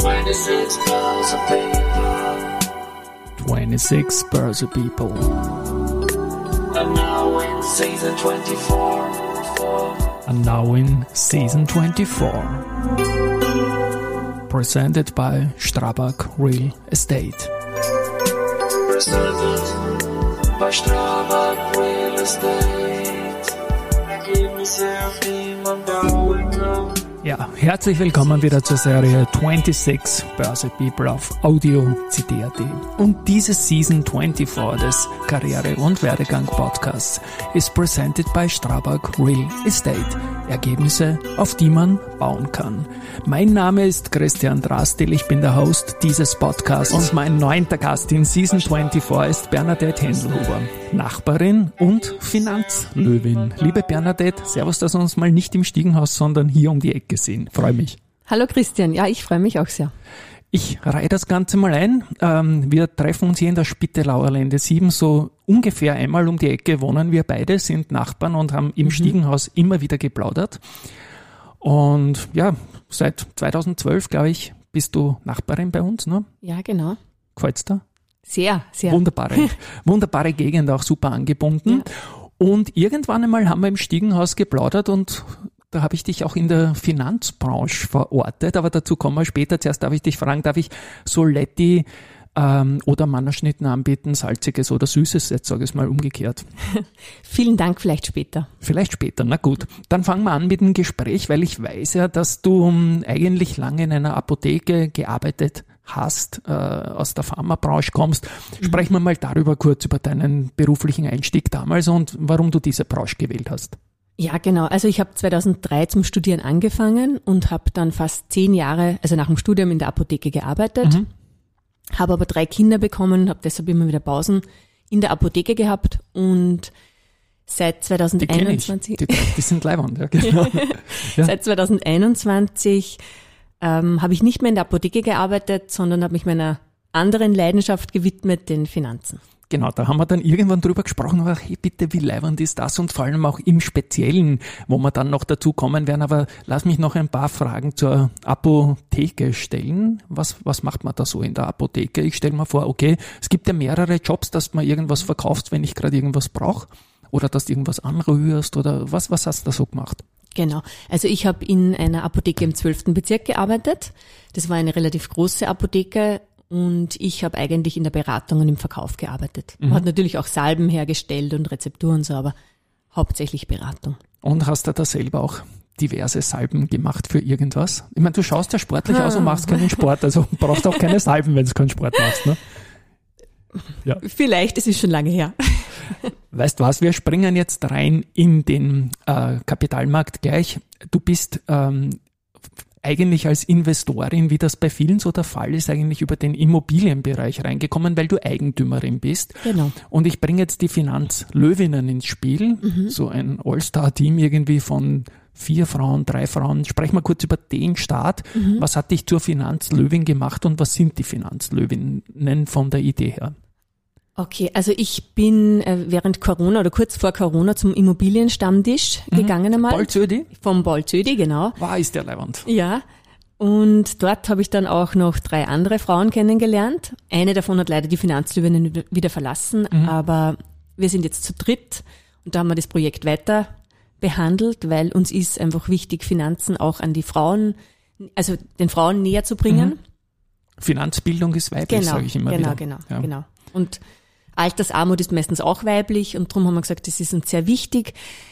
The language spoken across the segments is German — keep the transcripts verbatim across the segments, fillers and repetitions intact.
twenty-six Börse People. twenty-six Börse People. And now in season twenty-four. And now in season twenty-four. Presented by Strabag Real Estate. Presented by Strabag Real Estate. Ergebnisse, auf die man bauen kann. Ja, herzlich willkommen wieder zur Serie twenty-six Börse People auf Audio C D punkt A T. Und diese Season twenty-four des Karriere- und Werdegang-Podcasts ist presented by Strabag Real Estate. Ergebnisse, auf die man bauen kann. Mein Name ist Christian Drastil, ich bin der Host dieses Podcasts und mein neunter Gast in Season twenty-four ist Bernadette Händelhuber, Nachbarin und Finanzlöwin. Liebe Bernadette, servus, dass wir uns mal nicht im Stiegenhaus, sondern hier um die Ecke sehen. Freue mich. Hallo Christian, ja, ich freue mich auch sehr. Ich reihe das Ganze mal ein. Ähm, wir treffen uns hier in der Spittelauer Lände sieben, so ungefähr einmal um die Ecke wohnen wir beide, sind Nachbarn und haben im mhm. Stiegenhaus immer wieder geplaudert. Und ja, seit zweitausendzwölf, glaube ich, bist du Nachbarin bei uns, ne? Ja, genau. Gefällt's dir? Sehr, sehr. Wunderbare, wunderbare Gegend, auch super angebunden. Ja. Und irgendwann einmal haben wir im Stiegenhaus geplaudert und da habe ich dich auch in der Finanzbranche verortet, aber dazu kommen wir später. Zuerst darf ich dich fragen, darf ich Soletti ähm, oder Mannerschnitten anbieten, salziges oder süßes, jetzt sage ich es mal umgekehrt. Vielen Dank, vielleicht später. Vielleicht später, na gut. Dann fangen wir an mit dem Gespräch, weil ich weiß ja, dass du um, eigentlich lange in einer Apotheke gearbeitet hast, äh, aus der Pharmabranche kommst. Sprechen wir mal darüber kurz, über deinen beruflichen Einstieg damals und warum du diese Branche gewählt hast. Ja, genau. Also ich habe zweitausenddrei zum Studieren angefangen und habe dann fast zehn Jahre, also nach dem Studium in der Apotheke gearbeitet, mhm. habe aber drei Kinder bekommen, habe deshalb immer wieder Pausen in der Apotheke gehabt und seit zweitausendeinundzwanzig... Die, die, die sind leibend, ja, genau. Ja. Seit zweitausendeinundzwanzig ähm, habe ich nicht mehr in der Apotheke gearbeitet, sondern habe mich meiner anderen Leidenschaft gewidmet, den Finanzen. Genau, da haben wir dann irgendwann drüber gesprochen, aber hey, bitte, wie leibend ist das und vor allem auch im Speziellen, wo wir dann noch dazu kommen werden. Aber lass mich noch ein paar Fragen zur Apotheke stellen. Was, was macht man da so in der Apotheke? Ich stelle mir vor, okay, es gibt ja mehrere Jobs, dass man irgendwas verkaufst, wenn ich gerade irgendwas brauche oder dass du irgendwas anrührst oder was, was hast du da so gemacht? Genau, also ich habe in einer Apotheke im zwölften Bezirk gearbeitet. Das war eine relativ große Apotheke. Und ich habe eigentlich in der Beratung und im Verkauf gearbeitet. Man mhm. hat natürlich auch Salben hergestellt und Rezepturen und so, aber hauptsächlich Beratung. Und hast du da selber auch diverse Salben gemacht für irgendwas? Ich meine, du schaust ja sportlich ah. aus und machst keinen Sport, also brauchst auch keine Salben, wenn du keinen Sport machst, ne? Ja. Vielleicht, es ist schon lange her. Weißt was, wir springen jetzt rein in den äh, Kapitalmarkt gleich. Du bist ähm, eigentlich als Investorin, wie das bei vielen so der Fall ist, eigentlich über den Immobilienbereich reingekommen, weil du Eigentümerin bist. Genau. Und ich bringe jetzt die Finanzlöwinnen ins Spiel, mhm. so ein All-Star-Team irgendwie von vier Frauen, drei Frauen. Sprechen wir kurz über den Start. Mhm. Was hat dich zur Finanzlöwin gemacht und was sind die Finanzlöwinnen von der Idee her? Okay, also ich bin äh, während Corona oder kurz vor Corona zum Immobilienstammtisch mhm. gegangen einmal. Bolzödi? Vom Bolzödi, genau. War ist der leibend. Ja, und dort habe ich dann auch noch drei andere Frauen kennengelernt. Eine davon hat leider die Finanzlöwinnen wieder verlassen, mhm. aber wir sind jetzt zu dritt und da haben wir das Projekt weiter behandelt, weil uns ist einfach wichtig, Finanzen auch an die Frauen, also den Frauen näher zu bringen. Mhm. Finanzbildung ist weiblich, genau, sage ich immer genau, wieder. Genau, ja. genau. Und Altersarmut ist meistens auch weiblich und darum haben wir gesagt, das ist uns sehr wichtig.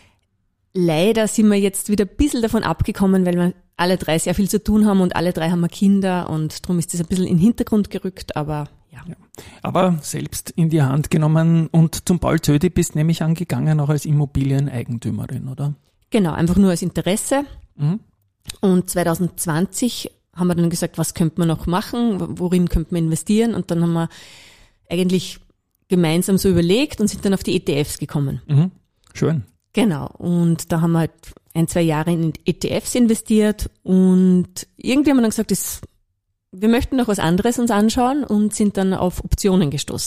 Leider sind wir jetzt wieder ein bisschen davon abgekommen, weil wir alle drei sehr viel zu tun haben und alle drei haben wir Kinder und darum ist das ein bisschen in den Hintergrund gerückt, aber ja. ja. Aber selbst in die Hand genommen und zum Bolzödi bist nämlich angegangen, auch als Immobilieneigentümerin, oder? Genau, einfach nur als Interesse. Mhm. Und zweitausendzwanzig haben wir dann gesagt, was könnte man noch machen, worin könnte man investieren und dann haben wir eigentlich gemeinsam so überlegt und sind dann auf die E T Fs gekommen. Mhm. Schön. Genau. Und da haben wir halt ein, zwei Jahre in E T Fs investiert und irgendwie haben wir dann gesagt, das, wir möchten noch was anderes uns anschauen und sind dann auf Optionen gestoßen.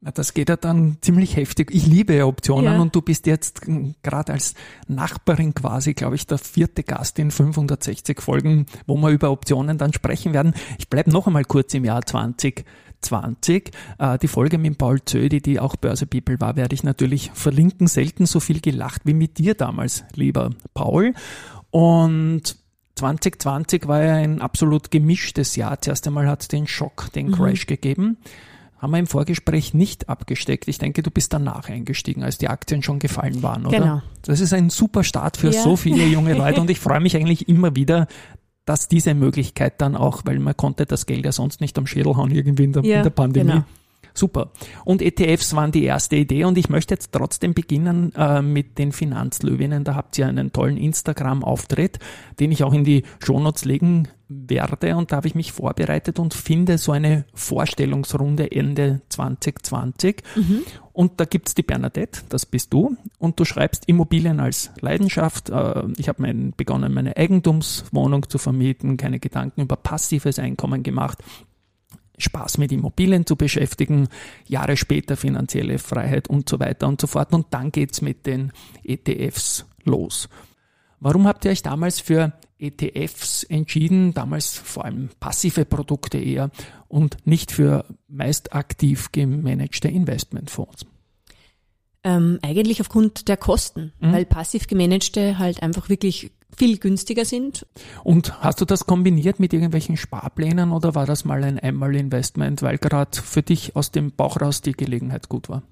Na, das geht ja dann ziemlich heftig. Ich liebe ja Optionen, Ja. und du bist jetzt gerade als Nachbarin quasi, glaube ich, der vierte Gast in fünfhundertsechzig Folgen, wo wir über Optionen dann sprechen werden. Ich bleibe noch einmal kurz im Jahr zwanzig zwanzig. Äh, die Folge mit Paul Zödi, die auch Börse People war, werde ich natürlich verlinken. Selten so viel gelacht wie mit dir damals, lieber Paul. Und zwanzig zwanzig war ja ein absolut gemischtes Jahr. Zuerst einmal hat es den Schock, den Crash gegeben. Haben wir im Vorgespräch nicht abgesteckt. Ich denke, du bist danach eingestiegen, als die Aktien schon gefallen waren, oder? Genau. Das ist ein super Start für Ja. so viele junge Leute, und ich freue mich eigentlich immer wieder, dass diese Möglichkeit dann auch, weil man konnte das Geld ja sonst nicht am Schädel hauen irgendwie in der, Ja, in der Pandemie. genau. Super. Und E T Fs waren die erste Idee, und ich möchte jetzt trotzdem beginnen äh, mit den Finanzlöwinnen. Da habt ihr einen tollen Instagram-Auftritt, den ich auch in die Shownotes legen werde, und da habe ich mich vorbereitet und finde so eine Vorstellungsrunde Ende zwanzig zwanzig. Und da gibt's die Bernadette, das bist du, und du schreibst Immobilien als Leidenschaft. Äh, Ich habe mein, begonnen, meine Eigentumswohnung zu vermieten, keine Gedanken über passives Einkommen gemacht. Spaß mit Immobilien zu beschäftigen, Jahre später finanzielle Freiheit und so weiter und so fort. Und dann geht's mit den E T Fs los. Warum habt ihr euch damals für E T Fs entschieden, damals vor allem passive Produkte eher, und nicht für meist aktiv gemanagte Investmentfonds? Ähm, eigentlich aufgrund der Kosten, Mhm. weil passiv gemanagte halt einfach wirklich viel günstiger sind. Und hast du das kombiniert mit irgendwelchen Sparplänen, oder war das mal ein Einmalinvestment, weil gerade für dich aus dem Bauch raus die Gelegenheit gut war?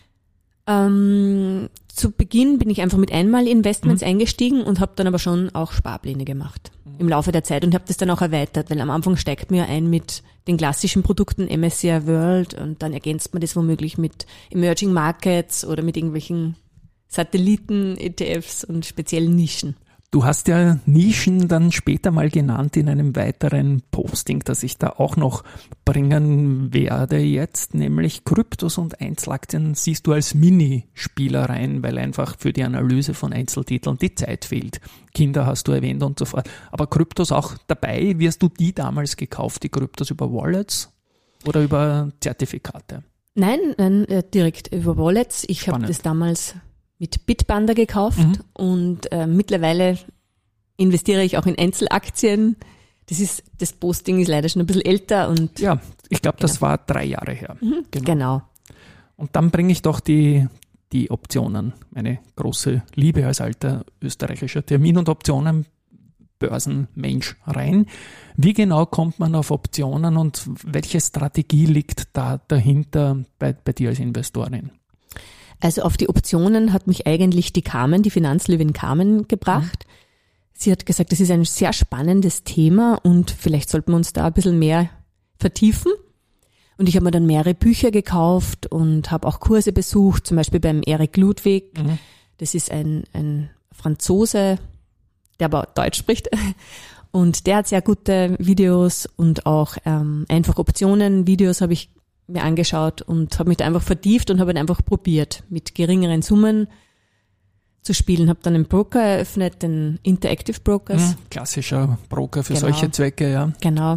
Ähm, zu Beginn bin ich einfach mit Einmalinvestments eingestiegen und habe dann aber schon auch Sparpläne gemacht im Laufe der Zeit und habe das dann auch erweitert, weil am Anfang steigt man ja ein mit den klassischen Produkten M S C I World und dann ergänzt man das womöglich mit Emerging Markets oder mit irgendwelchen Satelliten-E T Fs und speziellen Nischen. Du hast ja Nischen dann später mal genannt in einem weiteren Posting, das ich da auch noch bringen werde jetzt, nämlich Kryptos und Einzelaktien siehst du als Minispielereien, weil einfach für die Analyse von Einzeltiteln die Zeit fehlt. Kinder hast du erwähnt und so fort. Aber Kryptos auch dabei. Wie hast du die damals gekauft, die Kryptos, über Wallets oder über Zertifikate? Nein, nein, äh, direkt über Wallets. Ich habe Spannend. das damals mit Bitpanda gekauft Mhm. und äh, mittlerweile investiere ich auch in Einzelaktien. Das ist, das Posting ist leider schon ein bisschen älter und Ja, ich glaube, das Genau. war drei Jahre her. Genau. genau. Und dann bringe ich doch die, die Optionen, meine große Liebe als alter österreichischer Termin- und Optionen-Börsenmensch rein. Wie genau kommt man auf Optionen und welche Strategie liegt da dahinter bei, bei dir als Investorin? Also auf die Optionen hat mich eigentlich die Carmen, die Finanzlöwin Carmen gebracht. Sie hat gesagt, das ist ein sehr spannendes Thema und vielleicht sollten wir uns da ein bisschen mehr vertiefen. Und ich habe mir dann mehrere Bücher gekauft und habe auch Kurse besucht, zum Beispiel beim Eric Ludwig. Mhm. Das ist ein, ein Franzose, der aber Deutsch spricht. Und der hat sehr gute Videos und auch ähm, einfach Optionen-Videos habe ich mir angeschaut und habe mich da einfach vertieft und habe ihn einfach probiert, mit geringeren Summen zu spielen. Habe dann einen Broker eröffnet, den Interactive Brokers. Mhm. Klassischer Broker für Genau. solche Zwecke, ja. Genau.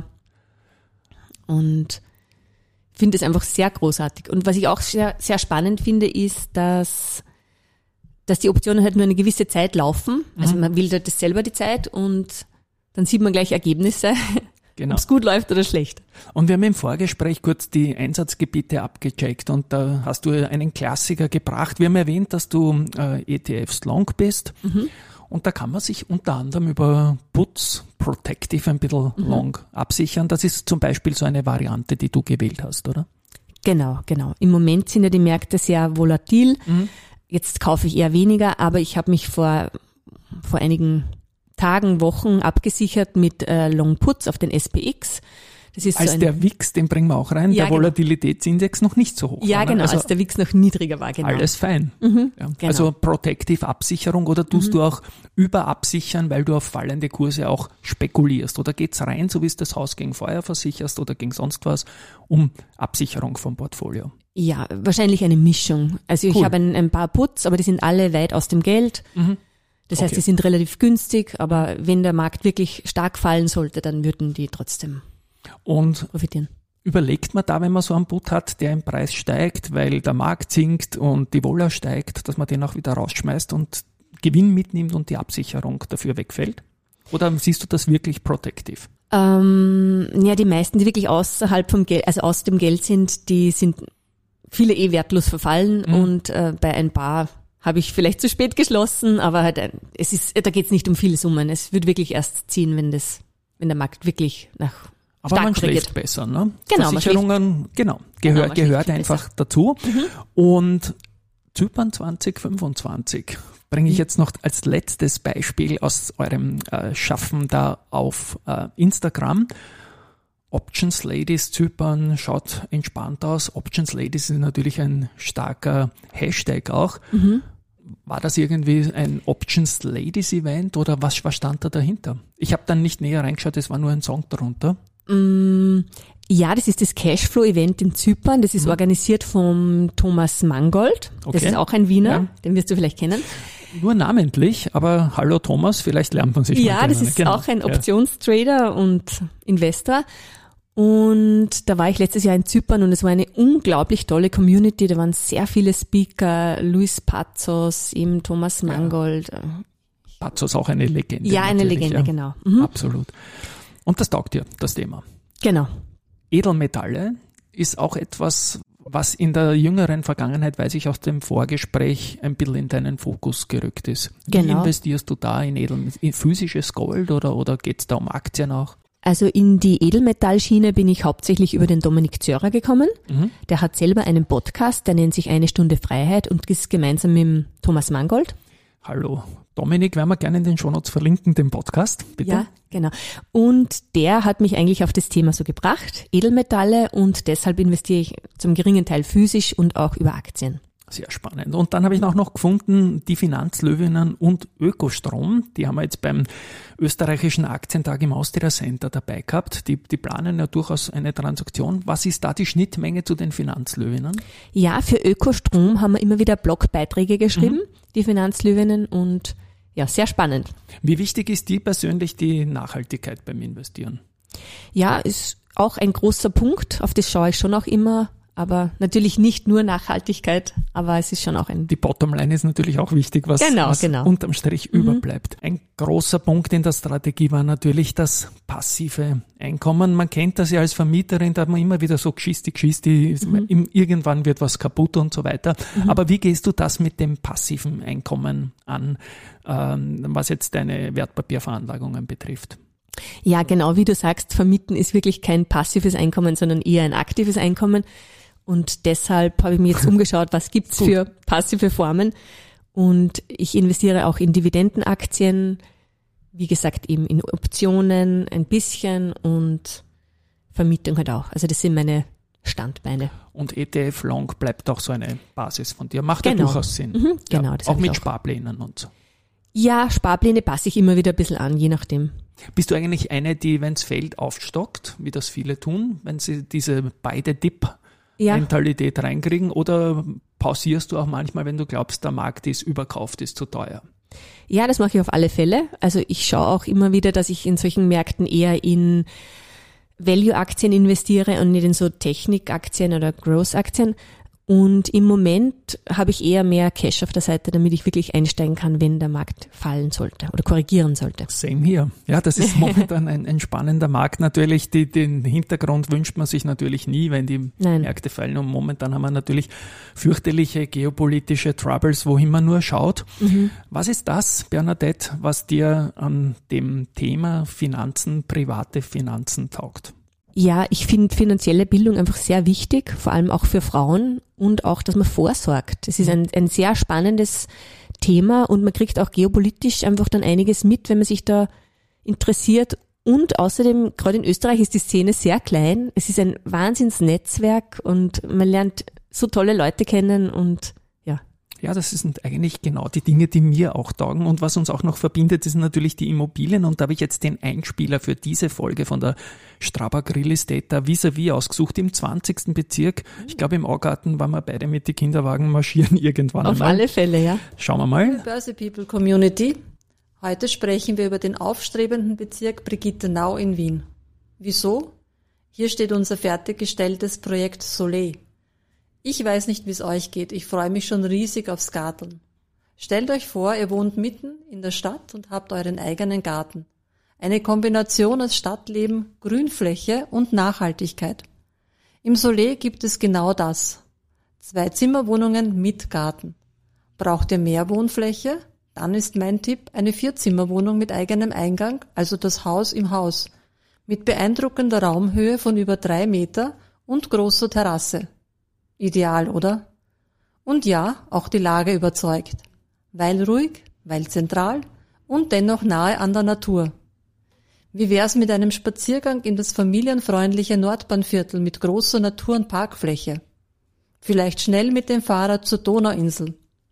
Und finde es einfach sehr großartig. Und was ich auch sehr, sehr spannend finde, ist, dass, dass die Optionen halt nur eine gewisse Zeit laufen. Also man will da das selber die Zeit und dann sieht man gleich Ergebnisse, Genau. ob es gut läuft oder schlecht. Und wir haben im Vorgespräch kurz die Einsatzgebiete abgecheckt und da hast du einen Klassiker gebracht. Wir haben erwähnt, dass du äh, E T Fs long bist und da kann man sich unter anderem über Puts, Protective ein bisschen long absichern. Das ist zum Beispiel so eine Variante, die du gewählt hast, oder? Genau, genau. Im Moment sind ja die Märkte sehr volatil. Jetzt kaufe ich eher weniger, aber ich habe mich vor, vor einigen Tagen, Wochen abgesichert mit äh, Long Puts auf den S P X. Das ist Als so ein, der W I X, den bringen wir auch rein, Ja, der genau. Volatilitätsindex noch nicht so hoch ja war. Ne? genau, Also als der W I X noch niedriger war, genau. alles fein. Ja. genau. Also Protective Absicherung, oder tust du auch überabsichern, weil du auf fallende Kurse auch spekulierst? Oder geht's rein, so wie es das Haus gegen Feuer versicherst oder gegen sonst was, um Absicherung vom Portfolio? Ja, wahrscheinlich eine Mischung. Also ich Cool. habe ein, ein paar Puts, aber die sind alle weit aus dem Geld. Das heißt, Okay. die sind relativ günstig, aber wenn der Markt wirklich stark fallen sollte, dann würden die trotzdem Und profitieren. Überlegt man da, wenn man so einen Put hat, der im Preis steigt, weil der Markt sinkt und die Vola steigt, dass man den auch wieder rausschmeißt und Gewinn mitnimmt und die Absicherung dafür wegfällt? Oder siehst du das wirklich protective? Ähm, ja, die meisten, die wirklich außerhalb vom Geld, also aus dem Geld sind, die sind viele eh wertlos verfallen mhm. und äh, bei ein paar habe ich vielleicht zu spät geschlossen, aber halt, es ist, da geht es nicht um viele Summen. Es wird wirklich erst ziehen, wenn das, wenn der Markt wirklich nach Aber stark man schläft reagiert. besser, ne? Genau, Versicherungen, genau, gehör, genau, gehört einfach besser. dazu. Mhm. Und Zypern zwanzig fünfundzwanzig bringe ich jetzt noch als letztes Beispiel aus eurem äh, Schaffen da auf äh, Instagram. Options Ladies Zypern schaut entspannt aus. Options Ladies ist natürlich ein starker Hashtag auch. Mhm. War das irgendwie ein Options Ladies Event oder was, was stand da dahinter? Ich habe dann nicht näher reingeschaut, es war nur ein Song darunter. Mm, ja, das ist das Cashflow-Event in Zypern. Das ist mhm. organisiert vom Thomas Mangold. Okay. Das ist auch ein Wiener, Ja. den wirst du vielleicht kennen. Nur namentlich, aber hallo Thomas, vielleicht lernt man sich mal Ja, kennen. das ist Genau. auch ein Ja. Optionstrader und Investor. Und da war ich letztes Jahr in Zypern und es war eine unglaublich tolle Community. Da waren sehr viele Speaker, Luis Pazos, eben Thomas Mangold. Pazos auch eine Legende. Ja, eine natürlich, Legende, ja. genau. Mhm. Absolut. Und das taugt dir, das Thema. Genau. Edelmetalle ist auch etwas, was in der jüngeren Vergangenheit, weiß ich aus dem Vorgespräch, ein bisschen in deinen Fokus gerückt ist. Wie Genau. investierst du da in Edel, in physisches Gold oder, oder geht es da um Aktien auch? Also in die Edelmetallschiene bin ich hauptsächlich über den Dominik Zörer gekommen. Mhm. Der hat selber einen Podcast, der nennt sich Eine Stunde Freiheit und ist gemeinsam mit dem Thomas Mangold. Hallo Dominik, werden wir gerne in den Shownotes verlinken, den Podcast, bitte. Ja, genau. Und der hat mich eigentlich auf das Thema so gebracht, Edelmetalle, und deshalb investiere ich zum geringen Teil physisch und auch über Aktien. Sehr spannend. Und dann habe ich auch noch gefunden, die Finanzlöwinnen und Ökostrom, die haben wir jetzt beim österreichischen Aktientag im Austria Center dabei gehabt. Die, die planen ja durchaus eine Transaktion. Was ist da die Schnittmenge zu den Finanzlöwinnen? Ja, für Ökostrom haben wir immer wieder Blogbeiträge geschrieben, mhm. die Finanzlöwinnen, und ja, sehr spannend. Wie wichtig ist die persönlich die Nachhaltigkeit beim Investieren? Ja, ist auch ein großer Punkt, auf das schaue ich schon auch immer. Aber natürlich nicht nur Nachhaltigkeit, aber es ist schon auch ein... Die Bottomline ist natürlich auch wichtig, was, genau, was genau. unterm Strich mhm. überbleibt. Ein großer Punkt in der Strategie war natürlich das passive Einkommen. Man kennt das ja als Vermieterin, da hat man immer wieder so Geschisti, Geschisti, mhm. irgendwann wird was kaputt und so weiter. Mhm. Aber wie gehst du das mit dem passiven Einkommen an, ähm, was jetzt deine Wertpapierveranlagungen betrifft? Ja, genau wie du sagst, Vermieten ist wirklich kein passives Einkommen, sondern eher ein aktives Einkommen. Und deshalb habe ich mir jetzt umgeschaut, was gibt's für passive Formen. Und ich investiere auch in Dividendenaktien, wie gesagt eben in Optionen ein bisschen und Vermietung halt auch. Also das sind meine Standbeine. Und E T F Long bleibt auch so eine Basis von dir. Macht genau. ja durchaus Sinn. Mhm, genau, ja, das auch habe ich mit auch. Sparplänen und so. Ja, Sparpläne passe ich immer wieder ein bisschen an, je nachdem. Bist du eigentlich eine, die, wenn es fällt, aufstockt, wie das viele tun, wenn sie diese beide Dip-Mentalität ja. reinkriegen? Oder pausierst du auch manchmal, wenn du glaubst, der Markt ist überkauft, ist zu teuer? Ja, das mache ich auf alle Fälle. Also ich schaue auch immer wieder, dass ich in solchen Märkten eher in Value-Aktien investiere und nicht in so Technik-Aktien oder Growth-Aktien. Und im Moment habe ich eher mehr Cash auf der Seite, damit ich wirklich einsteigen kann, wenn der Markt fallen sollte oder korrigieren sollte. Same hier. Ja, das ist momentan ein, ein spannender Markt. Natürlich, die, den Hintergrund wünscht man sich natürlich nie, wenn die Nein. Märkte fallen. Und momentan haben wir natürlich fürchterliche geopolitische Troubles, wohin man nur schaut. Mhm. Was ist das, Bernadette, was dir an dem Thema Finanzen, private Finanzen taugt? Ja, ich finde finanzielle Bildung einfach sehr wichtig, vor allem auch für Frauen, und auch, dass man vorsorgt. Es ist ein, ein sehr spannendes Thema und man kriegt auch geopolitisch einfach dann einiges mit, wenn man sich da interessiert. Und außerdem, gerade in Österreich ist die Szene sehr klein. Es ist ein Wahnsinnsnetzwerk und man lernt so tolle Leute kennen und ja. Ja, das sind eigentlich genau die Dinge, die mir auch taugen. Und was uns auch noch verbindet, sind natürlich die Immobilien. Und da habe ich jetzt den Einspieler für diese Folge von der Strabag Real Estate da vis-à-vis ausgesucht im zwanzigsten Bezirk. Ich glaube, im Augarten waren wir beide mit den Kinderwagen marschieren irgendwann Auf einmal. alle Fälle, ja. Schauen wir mal. Börse People Community. Heute sprechen wir über den aufstrebenden Bezirk Brigittenau in Wien. Wieso? Hier steht unser fertiggestelltes Projekt Soleil. Ich weiß nicht, wie es euch geht, ich freue mich schon riesig aufs Garteln. Stellt euch vor, ihr wohnt mitten in der Stadt und habt euren eigenen Garten. Eine Kombination aus Stadtleben, Grünfläche und Nachhaltigkeit. Im Soleil gibt es genau das. Zwei Zimmerwohnungen mit Garten. Braucht ihr mehr Wohnfläche? Dann ist mein Tipp eine Vierzimmerwohnung mit eigenem Eingang, also das Haus im Haus, mit beeindruckender Raumhöhe von über drei Meter und großer Terrasse. Ideal, oder? Und ja, auch die Lage überzeugt. Weil ruhig, weil zentral und dennoch nahe an der Natur. Wie wär's mit einem Spaziergang in das familienfreundliche Nordbahnviertel mit großer Natur- und Parkfläche? Vielleicht schnell mit dem Fahrrad zur Donauinsel.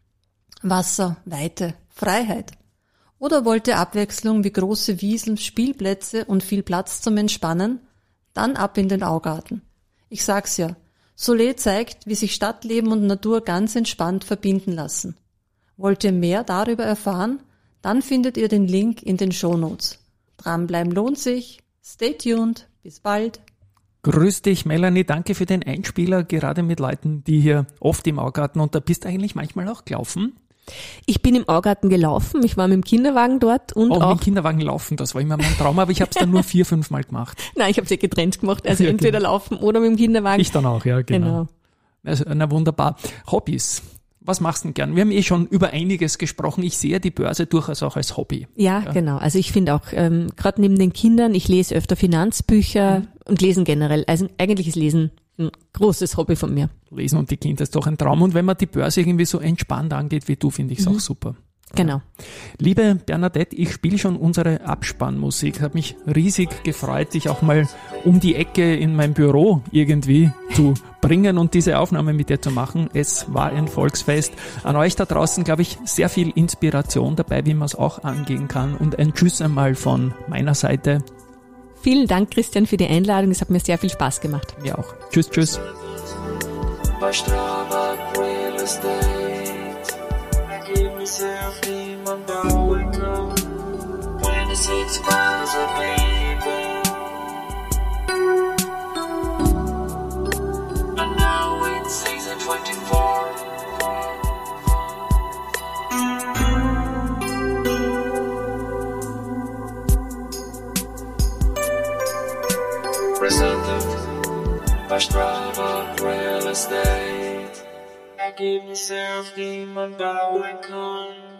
Wasser, Weite, Freiheit. Oder wollt ihr Abwechslung wie große Wiesen, Spielplätze und viel Platz zum Entspannen? Dann ab in den Augarten. Ich sag's ja, Soleil zeigt, wie sich Stadtleben und Natur ganz entspannt verbinden lassen. Wollt ihr mehr darüber erfahren? Dann findet ihr den Link in den Shownotes. Dranbleiben lohnt sich. Stay tuned. Bis bald. Grüß dich, Melanie. Danke für den Einspieler, gerade mit Leuten, die hier oft im Augarten, und da bist eigentlich manchmal auch gelaufen. Ich bin im Augarten gelaufen, ich war mit dem Kinderwagen dort und auch... auch mit dem Kinderwagen laufen, das war immer mein Traum, aber ich habe es dann nur vier, fünf Mal gemacht. Nein, ich habe es ja getrennt gemacht, also ja, entweder genau. laufen oder mit dem Kinderwagen. Ich dann auch, ja, genau. Genau. Also, na wunderbar. Hobbys. Was machst du denn gern? Wir haben eh schon über einiges gesprochen. Ich sehe die Börse durchaus auch als Hobby. Ja, ja. Genau. Also ich finde auch, ähm, gerade neben den Kindern, ich lese öfter Finanzbücher mhm. und Lesen generell. Also eigentlich ist Lesen ein großes Hobby von mir. Lesen und die Kinder ist doch ein Traum. Und wenn man die Börse irgendwie so entspannt angeht wie du, finde ich es mhm. auch super. Genau. Liebe Bernadette, ich spiele schon unsere Abspannmusik. Hat mich riesig gefreut, dich auch mal um die Ecke in mein Büro irgendwie zu bringen und diese Aufnahme mit dir zu machen. Es war ein Volksfest. An euch da draußen, glaube ich, sehr viel Inspiration dabei, wie man es auch angehen kann. Und ein Tschüss einmal von meiner Seite. Vielen Dank, Christian, für die Einladung. Es hat mir sehr viel Spaß gemacht. Mir auch. Tschüss, tschüss. Bei Strabag Real Estate Ergebnisse, auf die man bauen kann. twenty-six Börse, baby. And now in season twenty-four. Presented by Strabag Real Estate. Ergebnisse, auf die man bauen kann.